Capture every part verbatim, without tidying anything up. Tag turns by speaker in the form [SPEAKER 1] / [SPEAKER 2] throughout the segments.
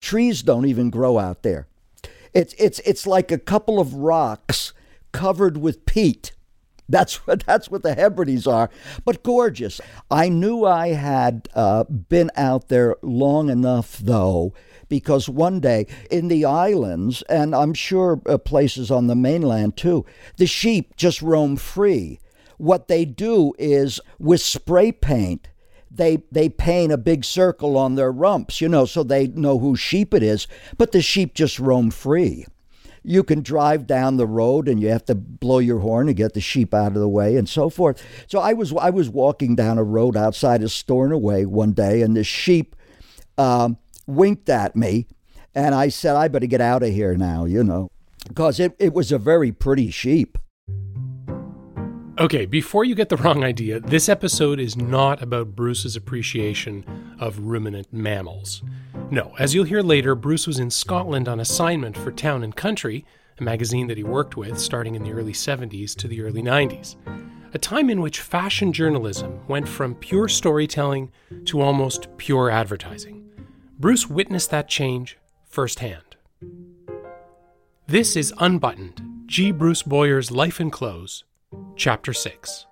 [SPEAKER 1] Trees don't even grow out there. It's it's it's like a couple of rocks covered with peat. That's what that's what the Hebrides are, but gorgeous. I knew I had uh, been out there long enough, though, because one day in the islands, and I'm sure uh, places on the mainland too, the sheep just roam free. What they do is with spray paint, they they paint a big circle on their rumps, you know, so they know whose sheep it is, but the sheep just roam free. You can drive down the road and you have to blow your horn to get the sheep out of the way and so forth. So I was I was walking down a road outside of Stornoway one day, and the sheep um, winked at me, and I said, I better get out of here now, you know, because it, it was a very pretty sheep.
[SPEAKER 2] Okay, before you get the wrong idea, this episode is not about Bruce's appreciation of ruminant mammals. No, as you'll hear later, Bruce was in Scotland on assignment for Town and Country, a magazine that he worked with starting in the early seventies to the early nineties, a time in which fashion journalism went from pure storytelling to almost pure advertising. Bruce witnessed that change firsthand. This is Unbuttoned, G. Bruce Boyer's Life in Clothes, Chapter six.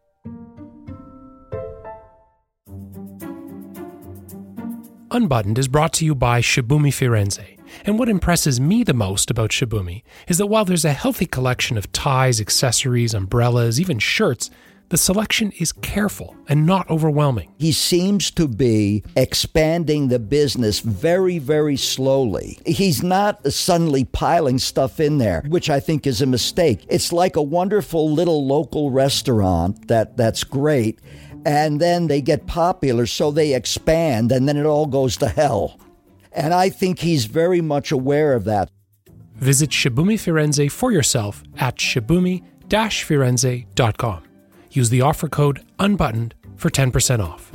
[SPEAKER 2] Unbuttoned is brought to you by Shibumi Firenze, and what impresses me the most about Shibumi is that while there's a healthy collection of ties, accessories, umbrellas, even shirts, the selection is careful and not overwhelming.
[SPEAKER 1] He seems to be expanding the business very, very slowly. He's not suddenly piling stuff in there, which I think is a mistake. It's like a wonderful little local restaurant that, that's great, and then they get popular, so they expand, and then it all goes to hell. And I think he's very much aware of that.
[SPEAKER 2] Visit Shibumi Firenze for yourself at shibumi dash firenze dot com. Use the offer code UNBUTTONED for ten percent off.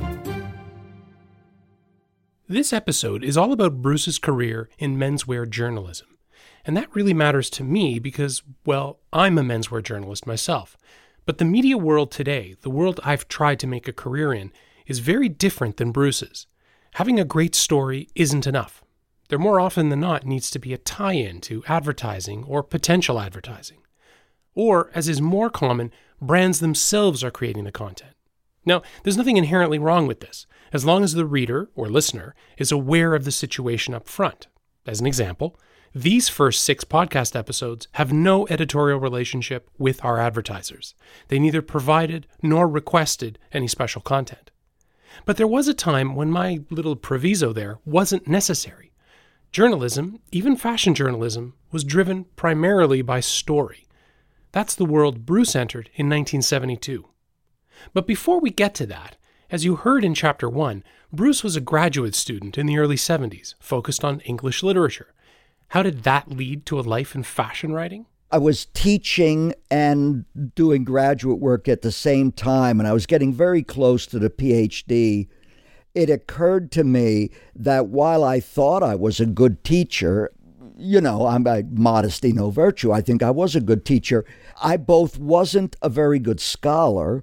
[SPEAKER 2] This episode is all about Bruce's career in menswear journalism. And that really matters to me because, well, I'm a menswear journalist myself. But the media world today, the world I've tried to make a career in, is very different than Bruce's. Having a great story isn't enough. There more often than not needs to be a tie-in to advertising or potential advertising. Or, as is more common, brands themselves are creating the content. Now, there's nothing inherently wrong with this, as long as the reader or listener is aware of the situation up front. As an example, these first six podcast episodes have no editorial relationship with our advertisers. They neither provided nor requested any special content. But there was a time when my little proviso there wasn't necessary. Journalism, even fashion journalism, was driven primarily by story. That's the world Bruce entered in nineteen seventy-two. But before we get to that, as you heard in Chapter one, Bruce was a graduate student in the early seventies, focused on English literature. How did that lead to a life in fashion writing?
[SPEAKER 1] I was teaching and doing graduate work at the same time, and I was getting very close to the P H D. It occurred to me that while I thought I was a good teacher, you know, I'm a modesty, no virtue. I think I was a good teacher. I both wasn't a very good scholar,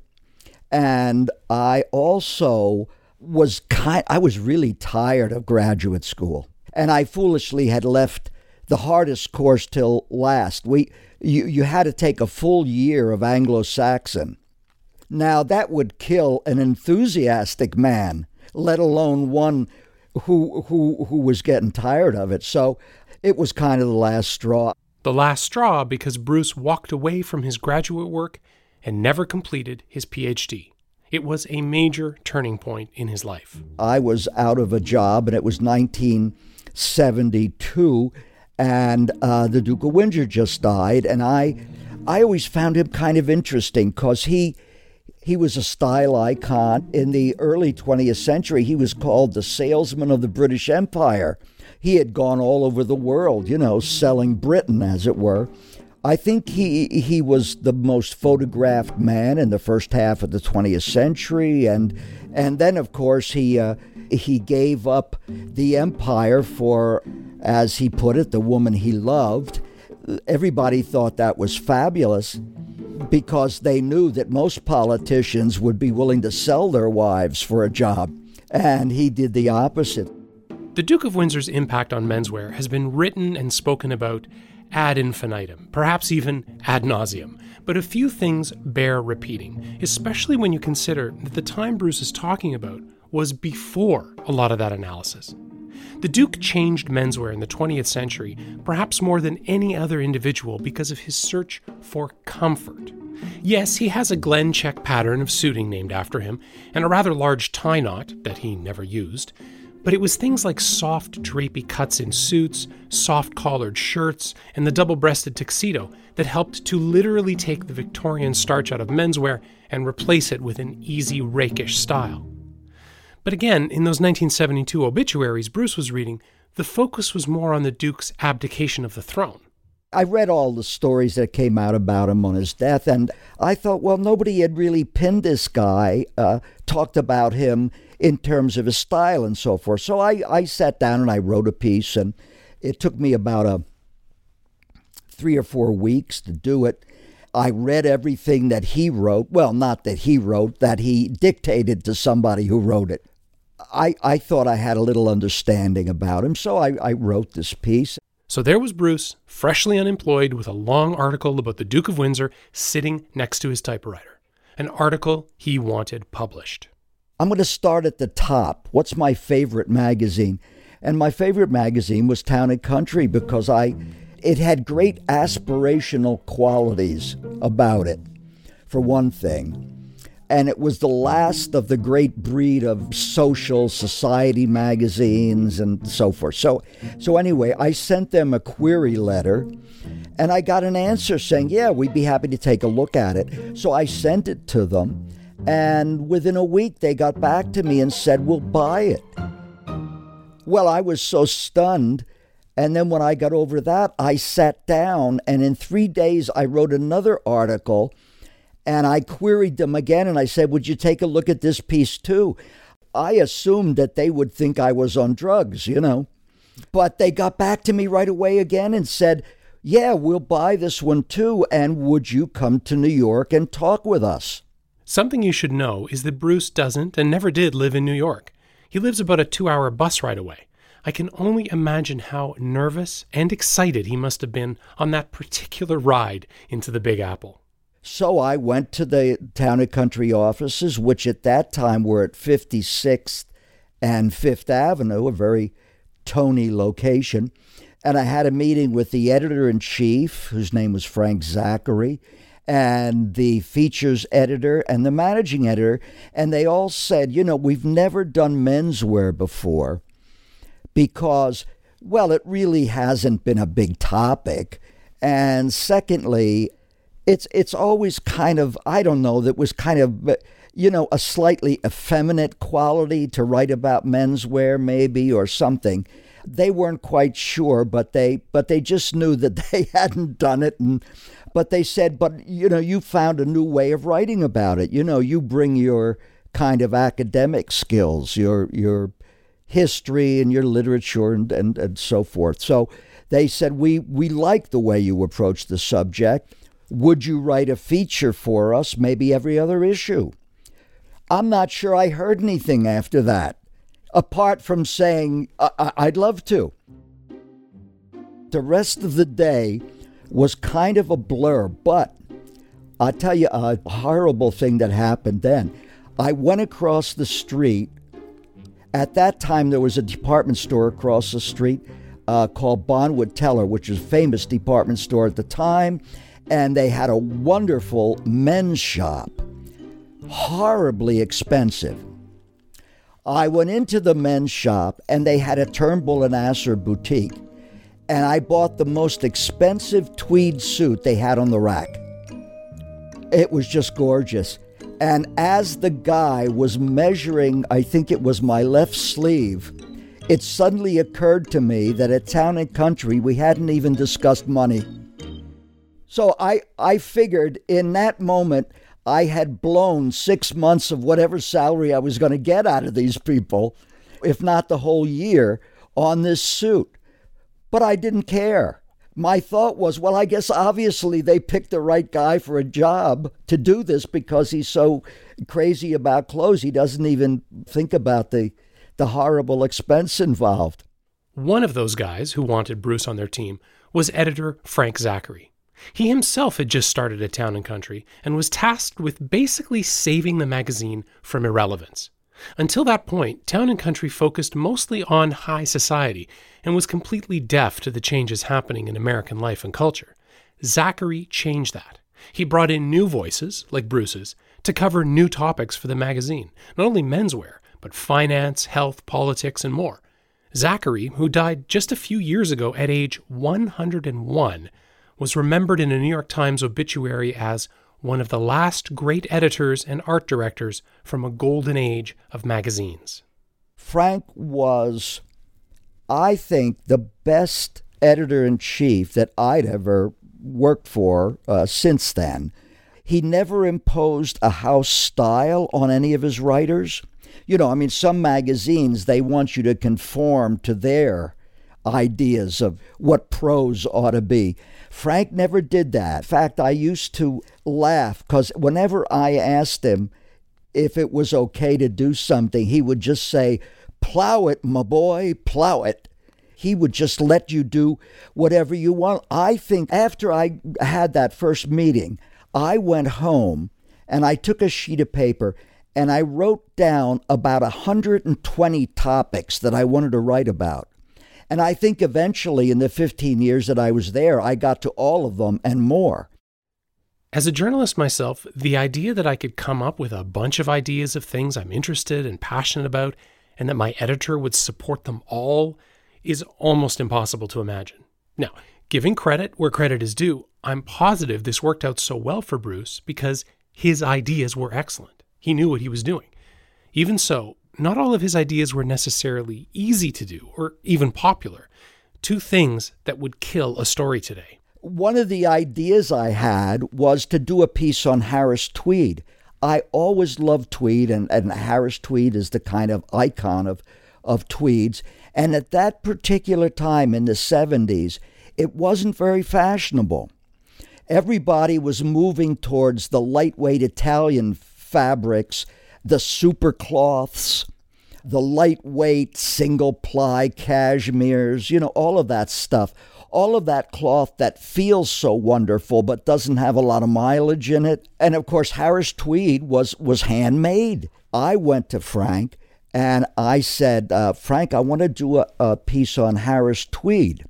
[SPEAKER 1] and I also was kind, I was really tired of graduate school. And I foolishly had left the hardest course till last. We, you, you had to take a full year of Anglo-Saxon. Now, that would kill an enthusiastic man, let alone one who who who was getting tired of it. So it was kind of the last straw.
[SPEAKER 2] The last straw because Bruce walked away from his graduate work and never completed his P H D. It was a major turning point in his life.
[SPEAKER 1] I was out of a job, and it was nineteen seventy-two, and uh, the Duke of Windsor just died, and I I always found him kind of interesting because he, he was a style icon. In the early twentieth century, he was called the salesman of the British Empire. He had gone all over the world, you know, selling Britain, as it were. I think he he was the most photographed man in the first half of the twentieth century, and and then, of course, he uh, he gave up the empire for, as he put it, the woman he loved. Everybody thought that was fabulous because they knew that most politicians would be willing to sell their wives for a job, and he did the opposite.
[SPEAKER 2] The Duke of Windsor's impact on menswear has been written and spoken about ad infinitum, perhaps even ad nauseum. But a few things bear repeating, especially when you consider that the time Bruce is talking about was before a lot of that analysis. The Duke changed menswear in the twentieth century, perhaps more than any other individual, because of his search for comfort. Yes, he has a Glen check pattern of suiting named after him, and a rather large tie knot that he never used, but it was things like soft drapey cuts in suits, soft collared shirts, and the double-breasted tuxedo that helped to literally take the Victorian starch out of menswear and replace it with an easy, rakish style. But again, in those nineteen seventy-two obituaries Bruce was reading, the focus was more on the Duke's abdication of the throne.
[SPEAKER 1] I read all the stories that came out about him on his death, and I thought, well, nobody had really pinned this guy, uh, talked about him in terms of his style and so forth. So I, I sat down and I wrote a piece, and it took me about a three or four weeks to do it. I read everything that he wrote. Well, not that he wrote, that he dictated to somebody who wrote it. I, I thought I had a little understanding about him, so I, I wrote this piece.
[SPEAKER 2] So there was Bruce, freshly unemployed, with a long article about the Duke of Windsor sitting next to his typewriter. An article he wanted published.
[SPEAKER 1] I'm going to start at the top. What's my favorite magazine? And my favorite magazine was Town and Country because I, it had great aspirational qualities about it, for one thing. And it was the last of the great breed of social society magazines and so forth. So, so anyway, I sent them a query letter, and I got an answer saying, yeah, we'd be happy to take a look at it. So I sent it to them, and within a week they got back to me and said, we'll buy it. Well, I was so stunned. And then when I got over that, I sat down, and in three days I wrote another article. And I queried them again, and I said, would you take a look at this piece too? I assumed that they would think I was on drugs, you know. But they got back to me right away again and said, yeah, we'll buy this one too, and would you come to New York and talk with us?
[SPEAKER 2] Something you should know is that Bruce doesn't and never did live in New York. He lives about a two-hour bus ride away. I can only imagine how nervous and excited he must have been on that particular ride into the Big Apple.
[SPEAKER 1] So I went to the Town and Country offices, which at that time were at fifty-sixth and Fifth Avenue, a very Tony location. And I had a meeting with the editor-in-chief, whose name was Frank Zachary, and the features editor and the managing editor. And they all said, you know, we've never done menswear before because, well, it really hasn't been a big topic. And secondly, It's it's always kind of, I don't know, that was kind of, you know, a slightly effeminate quality to write about menswear maybe or something. They weren't quite sure, but they but they just knew that they hadn't done it. And but they said, but, you know, you found a new way of writing about it. You know, you bring your kind of academic skills, your your history and your literature and, and, and so forth. So they said, we, we like the way you approach the subject. Would you write a feature for us, maybe every other issue? I'm not sure I heard anything after that, apart from saying, I- I'd love to. The rest of the day was kind of a blur, but I'll tell you a horrible thing that happened then. I went across the street. At that time, there was a department store across the street uh, called Bonwood Teller, which was a famous department store at the time. And they had a wonderful men's shop, horribly expensive. I went into the men's shop, and they had a Turnbull and Asser boutique. And I bought the most expensive tweed suit they had on the rack. It was just gorgeous. And as the guy was measuring, I think it was my left sleeve, it suddenly occurred to me that at Town and Country, we hadn't even discussed money. So I, I figured in that moment, I had blown six months of whatever salary I was going to get out of these people, if not the whole year, on this suit. But I didn't care. My thought was, well, I guess obviously they picked the right guy for a job to do this because he's so crazy about clothes. He doesn't even think about the the horrible expense involved.
[SPEAKER 2] One of those guys who wanted Bruce on their team was editor Frank Zachary. He himself had just started at Town and Country and was tasked with basically saving the magazine from irrelevance. Until that point, Town and Country focused mostly on high society and was completely deaf to the changes happening in American life and culture. Zachary changed that. He brought in new voices, like Bruce's, to cover new topics for the magazine, not only menswear, but finance, health, politics, and more. Zachary, who died just a few years ago at age one hundred one, was remembered in a New York Times obituary as one of the last great editors and art directors from a golden age of magazines.
[SPEAKER 1] Frank was, I think, the best editor-in-chief that I'd ever worked for uh, since then. He never imposed a house style on any of his writers. You know, I mean, some magazines, they want you to conform to their ideas of what prose ought to be. Frank never did that. In fact, I used to laugh because whenever I asked him if it was okay to do something, he would just say, "Plow it, my boy, plow it." He would just let you do whatever you want. I think after I had that first meeting, I went home and I took a sheet of paper and I wrote down about one hundred twenty topics that I wanted to write about. And I think eventually in the fifteen years that I was there, I got to all of them and more.
[SPEAKER 2] As a journalist myself, the idea that I could come up with a bunch of ideas of things I'm interested and passionate about, and that my editor would support them all, is almost impossible to imagine. Now, giving credit where credit is due, I'm positive this worked out so well for Bruce because his ideas were excellent. He knew what he was doing. Even so, not all of his ideas were necessarily easy to do or even popular. Two things that would kill a story today.
[SPEAKER 1] One of the ideas I had was to do a piece on Harris Tweed. I always loved tweed, and, and Harris Tweed is the kind of icon of, of tweeds. And at that particular time in the seventies, it wasn't very fashionable. Everybody was moving towards the lightweight Italian fabrics, the super cloths, the lightweight single ply cashmeres, you know, all of that stuff. All of that cloth that feels so wonderful but doesn't have a lot of mileage in it. And of course, Harris Tweed was, was handmade. I went to Frank and I said, uh, Frank, I want to do a, a piece on Harris Tweed.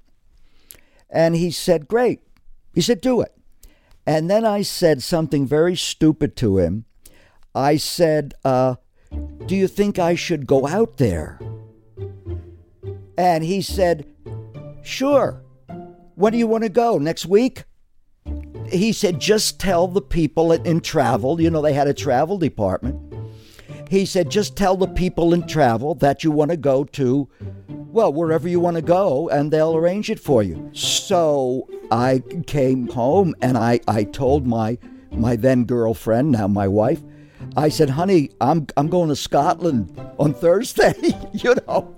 [SPEAKER 1] And he said, great. He said, do it. And then I said something very stupid to him. I said, uh, do you think I should go out there? And he said, sure. When do you want to go? Next week? He said, just tell the people in travel, you know, they had a travel department. He said, just tell the people in travel that you want to go to, well, wherever you want to go, and they'll arrange it for you. So I came home and I, I told my my then girlfriend, now my wife, I said, honey, I'm I'm going to Scotland on Thursday, you know.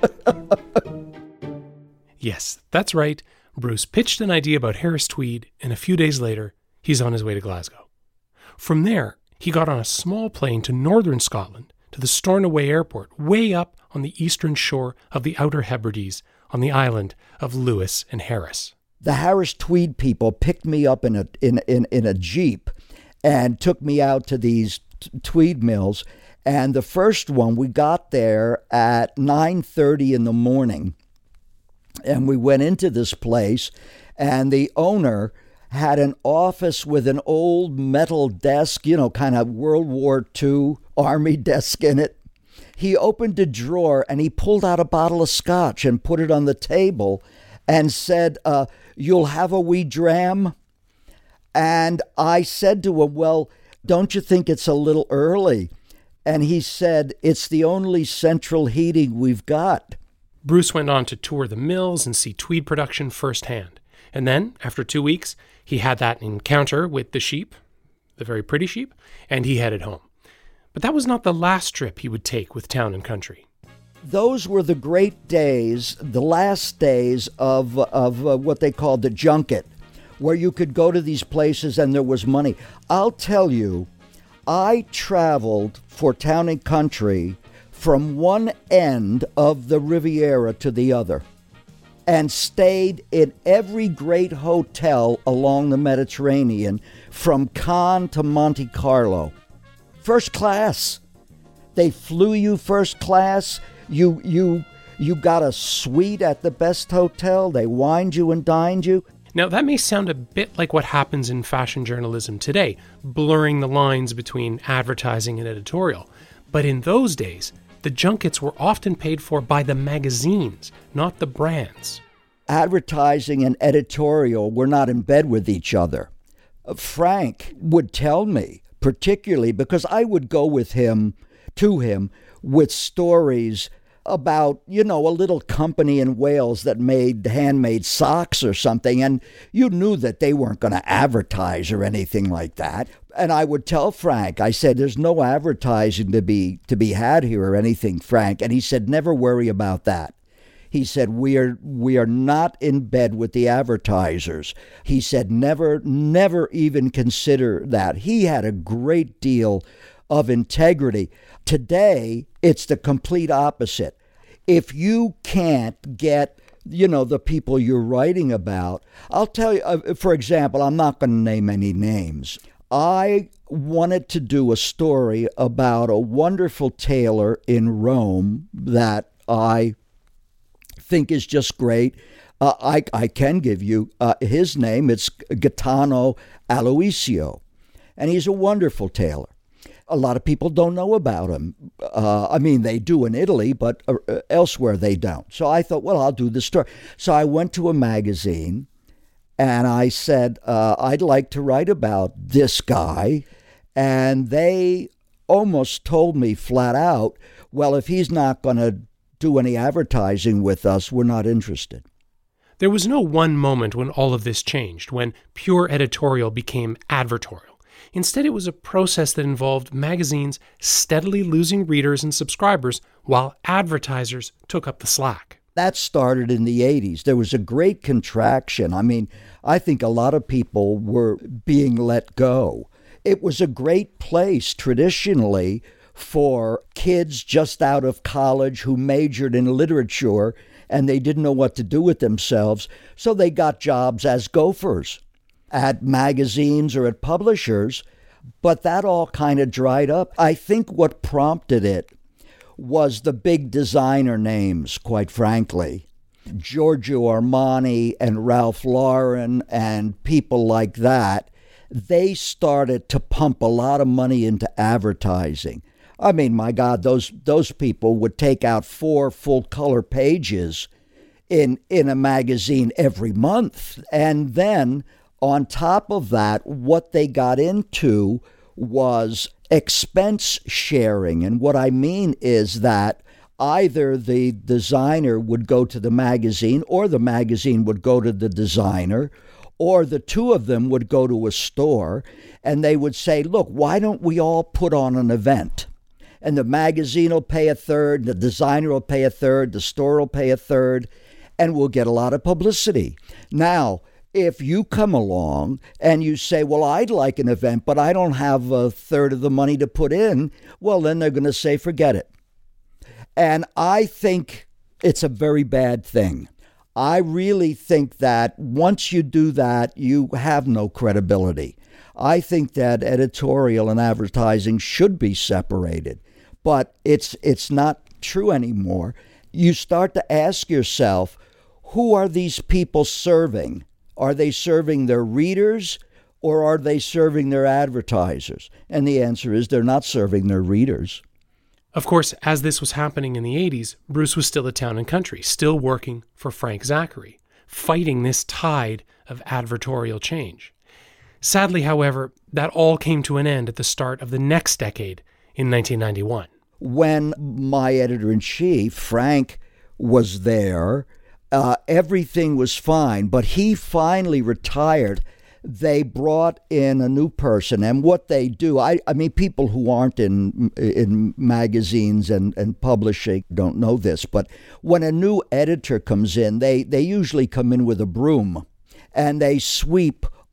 [SPEAKER 2] Yes, that's right. Bruce pitched an idea about Harris Tweed, and a few days later, he's on his way to Glasgow. From there, he got on a small plane to northern Scotland, to the Stornoway Airport, way up on the eastern shore of the Outer Hebrides, on the island of Lewis and Harris.
[SPEAKER 1] The Harris Tweed people picked me up in a in in, in a Jeep and took me out to these t- tweed mills. And the first one, we got there at nine thirty in the morning. And we went into this place, and the owner had an office with an old metal desk, you know, kind of World War Two Army desk in it. He opened a drawer, and he pulled out a bottle of scotch and put it on the table and said, uh, you'll have a wee dram? And I said to him, well, don't you think it's a little early? And he said, it's the only central heating we've got.
[SPEAKER 2] Bruce went on to tour the mills and see tweed production firsthand. And then, after two weeks, he had that encounter with the sheep, the very pretty sheep, and he headed home. But that was not the last trip he would take with Town and Country.
[SPEAKER 1] Those were the great days, the last days of, of uh, what they called the junket, where you could go to these places and there was money. I'll tell you, I traveled for Town and Country from one end of the Riviera to the other and stayed in every great hotel along the Mediterranean from Cannes to Monte Carlo. First class. They flew you first class. You you you got a suite at the best hotel. They wined you and dined you.
[SPEAKER 2] Now, that may sound a bit like what happens in fashion journalism today, blurring the lines between advertising and editorial. But in those days, the junkets were often paid for by the magazines, not the brands.
[SPEAKER 1] Advertising and editorial were not in bed with each other. Frank would tell me, particularly because I would go with him, to him, with stories about, you know, a little company in Wales that made handmade socks or something, and you knew that they weren't going to advertise or anything like that. And I would tell Frank, I said, there's no advertising to be to be had here or anything, Frank. And he said, never worry about that. He said, we are we are not in bed with the advertisers. He said, never, never even consider that. He had a great deal of integrity. Today, it's the complete opposite. If you can't get, you know, the people you're writing about, I'll tell you, uh, for example, I'm not going to name any names. I wanted to do a story about a wonderful tailor in Rome that I think is just great. Uh, I, I can give you uh, his name. It's Gaetano Aloisio, and he's a wonderful tailor. A lot of people don't know about him. Uh, I mean, they do in Italy, but uh, elsewhere they don't. So I thought, well, I'll do the story. So I went to a magazine, and I said, uh, I'd like to write about this guy. And they almost told me flat out, well, if he's not going to do any advertising with us, we're not interested.
[SPEAKER 2] There was no one moment when all of this changed, when pure editorial became advertorial. Instead, it was a process that involved magazines steadily losing readers and subscribers while advertisers took up the slack.
[SPEAKER 1] That started in the eighties. There was a great contraction. I mean, I think a lot of people were being let go. It was a great place traditionally for kids just out of college who majored in literature and they didn't know what to do with themselves, so they got jobs as gophers at magazines or at publishers, but that all kind of dried up. I think what prompted it was the big designer names, quite frankly. Giorgio Armani and Ralph Lauren and people like that. They started to pump a lot of money into advertising. I mean, my God, those those people would take out four full-color pages in in a magazine every month. And then on top of that, what they got into was expense sharing. And what I mean is that either the designer would go to the magazine or the magazine would go to the designer, or the two of them would go to a store and they would say, look, why don't we all put on an event? And the magazine will pay a third, the designer will pay a third, the store will pay a third, and we'll get a lot of publicity. Now, if you come along and you say, well, I'd like an event, but I don't have a third of the money to put in, well, then they're going to say, forget it. And I think it's a very bad thing. I really think that once you do that, you have no credibility. I think that editorial and advertising should be separated, but it's it's not true anymore. You start to ask yourself, who are these people serving? Are they serving their readers or are they serving their advertisers? And the answer is they're not serving their readers.
[SPEAKER 2] Of course, as this was happening in the eighties, Bruce was still at Town and Country, still working for Frank Zachary, fighting this tide of advertorial change. Sadly, however, that all came to an end at the start of the next decade in nineteen ninety-one.
[SPEAKER 1] When my editor-in-chief, Frank, was there, Uh, everything was fine, but he finally retired. They brought in a new person, and what they do, I, I mean, people who aren't in in magazines and, and publishing don't know this, but when a new editor comes in, they, they usually come in with a broom, and they sweep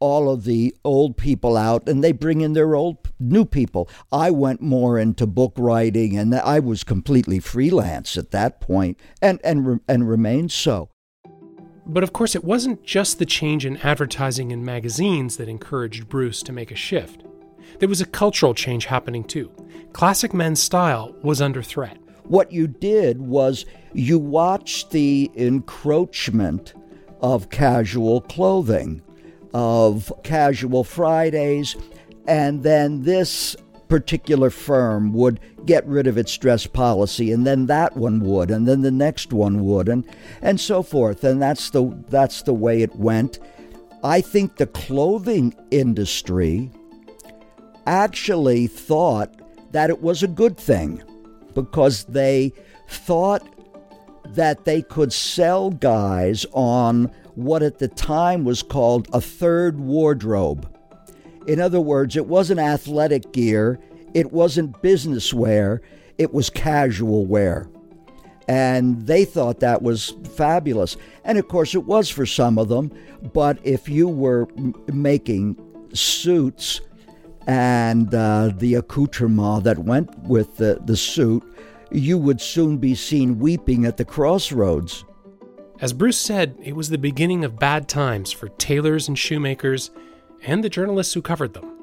[SPEAKER 1] all of the old people out and they bring in their old new people. I went more into book writing and I was completely freelance at that point and and and remained so.
[SPEAKER 2] But of course, it wasn't just the change in advertising in magazines that encouraged Bruce to make a shift. There was a cultural change happening too. Classic men's style was under threat.
[SPEAKER 1] What you did was you watched the encroachment of casual clothing, of casual Fridays, and then this particular firm would get rid of its dress policy, and then that one would, and then the next one would, and and so forth. And that's the that's the way it went. I think the clothing industry actually thought that it was a good thing because they thought that they could sell guys on what at the time was called a third wardrobe. In other words, it wasn't athletic gear, it wasn't business wear, it was casual wear. And they thought that was fabulous. And of course it was for some of them, but if you were m- making suits and uh, the accoutrement that went with the, the suit, you would soon be seen weeping at the crossroads.
[SPEAKER 2] As Bruce said, it was the beginning of bad times for tailors and shoemakers and the journalists who covered them.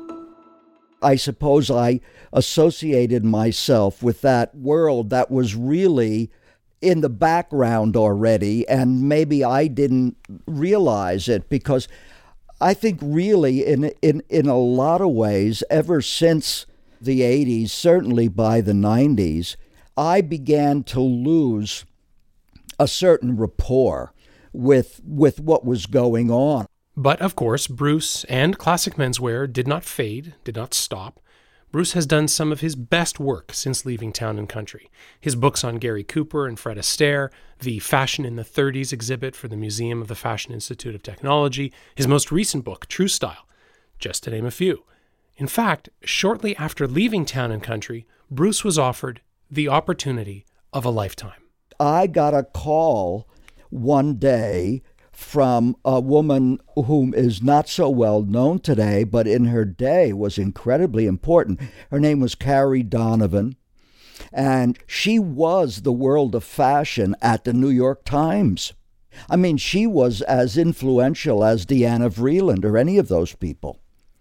[SPEAKER 1] I suppose I associated myself with that world that was really in the background already, and maybe I didn't realize it because I think really in in, in a lot of ways, ever since the eighties, certainly by the nineties, I began to lose a certain rapport with with what was going on.
[SPEAKER 2] But of course, Bruce and classic menswear did not fade, did not stop. Bruce has done some of his best work since leaving Town and Country. His books on Gary Cooper and Fred Astaire, the Fashion in the thirties exhibit for the Museum of the Fashion Institute of Technology, his most recent book, True Style, just to name a few. In fact, shortly after leaving Town and Country, Bruce was offered the opportunity of a lifetime.
[SPEAKER 1] I got a call one day from a woman whom is not so well known today, but in her day was incredibly important. Her name was Carrie Donovan, and she was the world of fashion at the New York Times. I mean, she was as influential as Deanna Vreeland or any of those people.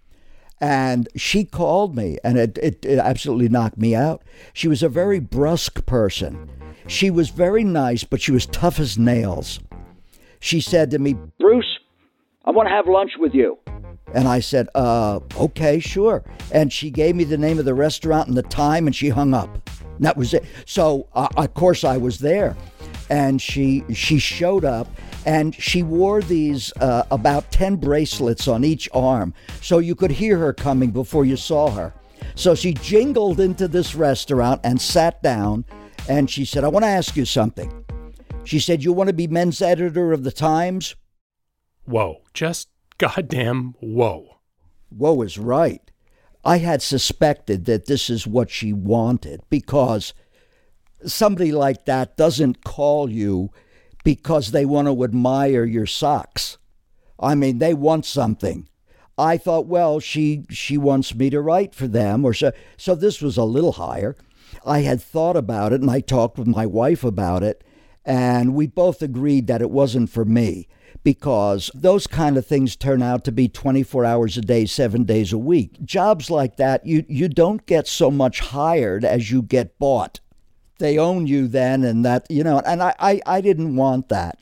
[SPEAKER 1] And she called me, and it, it, it absolutely knocked me out. She was a very brusque person. She was very nice, but she was tough as nails. She said to me, "Bruce, I want to have lunch with you." And I said, uh, okay, sure. And she gave me the name of the restaurant and the time, and she hung up. And that was it. So, uh, of course, I was there. And she she showed up, and she wore these uh, about ten bracelets on each arm, so you could hear her coming before you saw her. So she jingled into this restaurant and sat down, and she said, "I want to ask you something." She said, "You want to be men's editor of the Times?"
[SPEAKER 2] Whoa, just goddamn whoa.
[SPEAKER 1] Whoa is right. I had suspected that this is what she wanted, because somebody like that doesn't call you because they want to admire your socks. I mean, they want something. I thought, well, she she wants me to write for them, or so. So this was a little higher. I had thought about it, and I talked with my wife about it, and we both agreed that it wasn't for me, because those kind of things turn out to be twenty-four hours a day, seven days a week. Jobs like that, you, you don't get so much hired as you get bought. They own you then, and that, you know, and I, I, I didn't want that.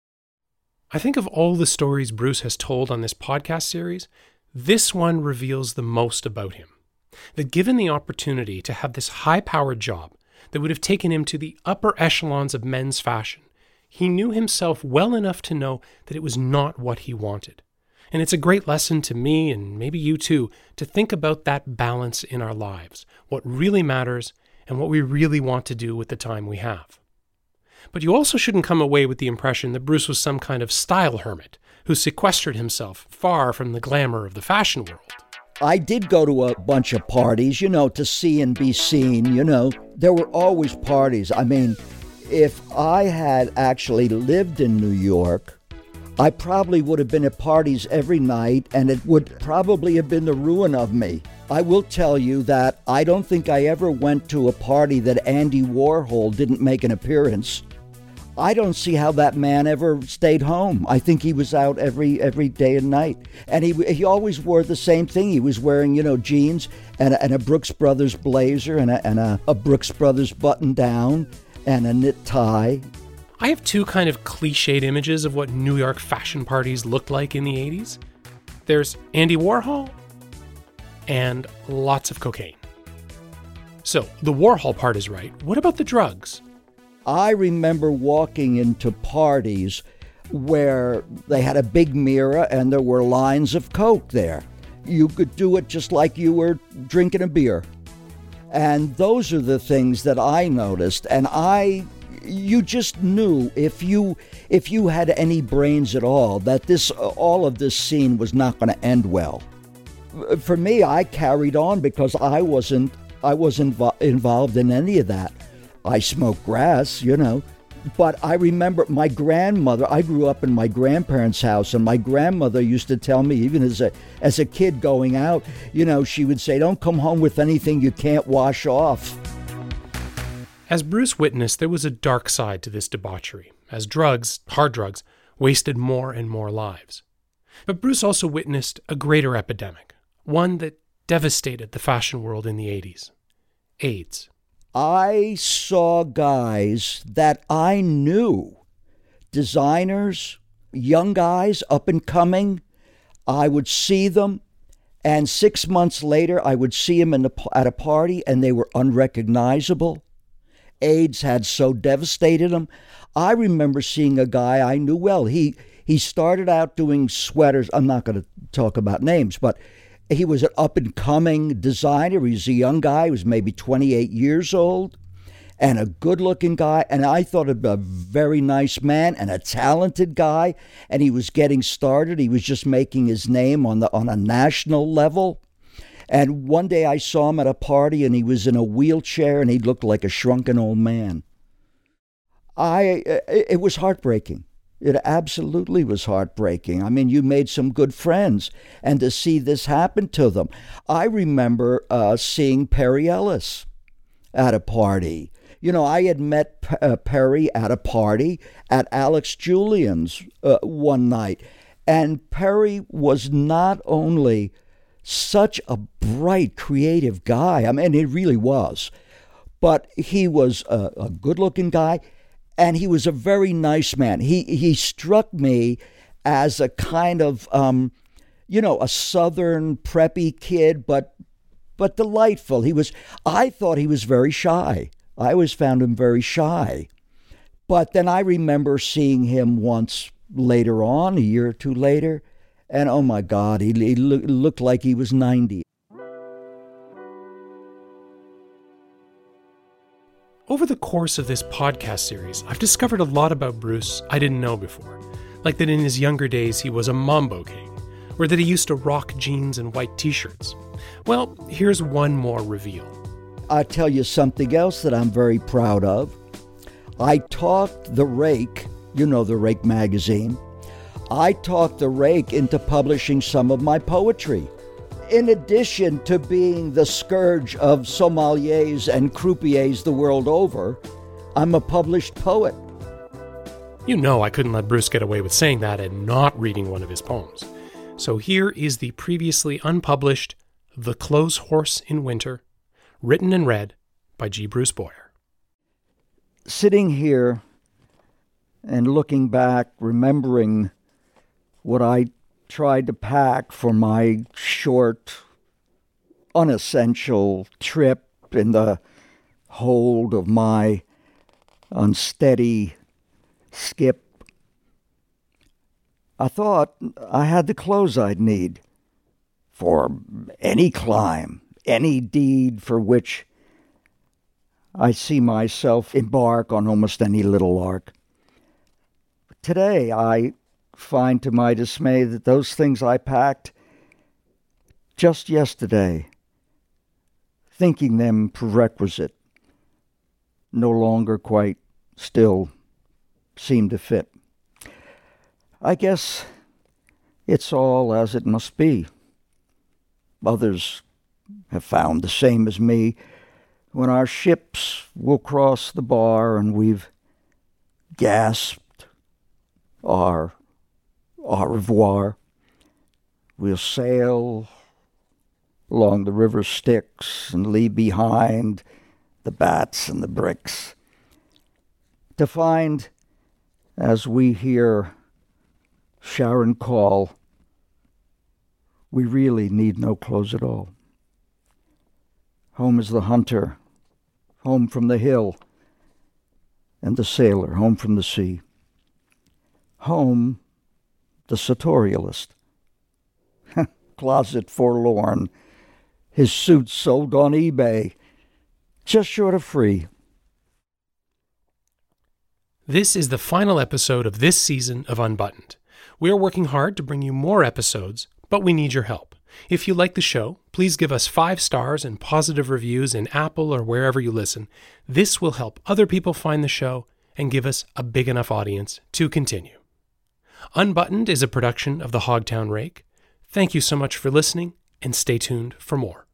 [SPEAKER 2] I think of all the stories Bruce has told on this podcast series, this one reveals the most about him. That given the opportunity to have this high-powered job that would have taken him to the upper echelons of men's fashion, he knew himself well enough to know that it was not what he wanted. And it's a great lesson to me, and maybe you too, to think about that balance in our lives, what really matters and what we really want to do with the time we have. But you also shouldn't come away with the impression that Bruce was some kind of style hermit who sequestered himself far from the glamour of the fashion world.
[SPEAKER 1] I did go to a bunch of parties, you know, to see and be seen, you know. There were always parties. I mean, if I had actually lived in New York, I probably would have been at parties every night, and it would probably have been the ruin of me. I will tell you that I don't think I ever went to a party that Andy Warhol didn't make an appearance. I don't see how that man ever stayed home. I think he was out every every day and night. And he he always wore the same thing. He was wearing, you know, jeans and a, and a Brooks Brothers blazer and a, and a, a Brooks Brothers button down and a knit tie.
[SPEAKER 2] I have two kind of cliched images of what New York fashion parties looked like in the eighties. There's Andy Warhol and lots of cocaine. So, the Warhol part is right. What about the drugs?
[SPEAKER 1] I remember walking into parties where they had a big mirror and there were lines of Coke there. You could do it just like you were drinking a beer. And those are the things that I noticed. And I, you just knew if you if you had any brains at all that this all of this scene was not going to end well. For me, I carried on because I wasn't I wasn't invo- involved in any of that. I smoked grass, you know, but I remember my grandmother, I grew up in my grandparents' house, and my grandmother used to tell me, even as a as a kid going out, you know, she would say, don't come home with anything you can't wash off.
[SPEAKER 2] As Bruce witnessed, there was a dark side to this debauchery, as drugs, hard drugs, wasted more and more lives. But Bruce also witnessed a greater epidemic, one that devastated the fashion world in the eighties. AIDS.
[SPEAKER 1] I saw guys that I knew, designers, young guys, up and coming. I would see them, and six months later, I would see them in the, at a party, and they were unrecognizable. AIDS had so devastated them. I remember seeing a guy I knew well. He he started out doing sweaters. I'm not going to talk about names, but he was an up-and-coming designer. He was a young guy. He was maybe twenty-eight years old and a good-looking guy. And I thought of a very nice man and a talented guy. And he was getting started. He was just making his name on the on a national level. And one day I saw him at a party, and he was in a wheelchair, and he looked like a shrunken old man. I it was heartbreaking. It absolutely was heartbreaking. I mean, you made some good friends, and to see this happen to them. I remember uh, seeing Perry Ellis at a party. You know, I had met P- uh, Perry at a party at Alex Julian's uh, one night, and Perry was not only such a bright, creative guy. I mean, he really was, but he was a, a good-looking guy. And he was a very nice man. He he struck me as a kind of, um, you know, a southern preppy kid, but but delightful. He was. I thought he was very shy. I always found him very shy. But then I remember seeing him once later on, a year or two later, and oh my God, he, he lo- looked like he was ninety.
[SPEAKER 2] Over the course of this podcast series, I've discovered a lot about Bruce I didn't know before, like that in his younger days he was a Mambo king, or that he used to rock jeans and white t-shirts. Well, here's one more reveal.
[SPEAKER 1] I'll tell you something else that I'm very proud of. I talked The Rake, you know The Rake magazine, I talked The Rake into publishing some of my poetry. In addition to being the scourge of sommeliers and croupiers the world over, I'm a published poet.
[SPEAKER 2] You know I couldn't let Bruce get away with saying that and not reading one of his poems. So here is the previously unpublished The Clothes Horse in Winter, written and read by G. Bruce Boyer.
[SPEAKER 1] Sitting here and looking back, remembering what I tried to pack for my short, unessential trip in the hold of my unsteady skip. I thought I had the clothes I'd need for any climb, any deed for which I see myself embark on almost any little lark. Today I find to my dismay that those things I packed just yesterday, thinking them prerequisite, no longer quite still seem to fit. I guess it's all as it must be. Others have found the same as me. When our ships will cross the bar and we've gasped our au revoir, we'll sail along the river Styx and leave behind the bats and the bricks, to find, as we hear Sharon call, we really need no clothes at all. Home is the hunter, home from the hill, and the sailor, home from the sea. Home, the sartorialist, closet forlorn, his suits sold on eBay, just short of free.
[SPEAKER 2] This is the final episode of this season of Unbuttoned. We are working hard to bring you more episodes, but we need your help. If you like the show, please give us five stars and positive reviews in Apple or wherever you listen. This will help other people find the show and give us a big enough audience to continue. Unbuttoned is a production of the Hogtown Rake. Thank you so much for listening, and stay tuned for more.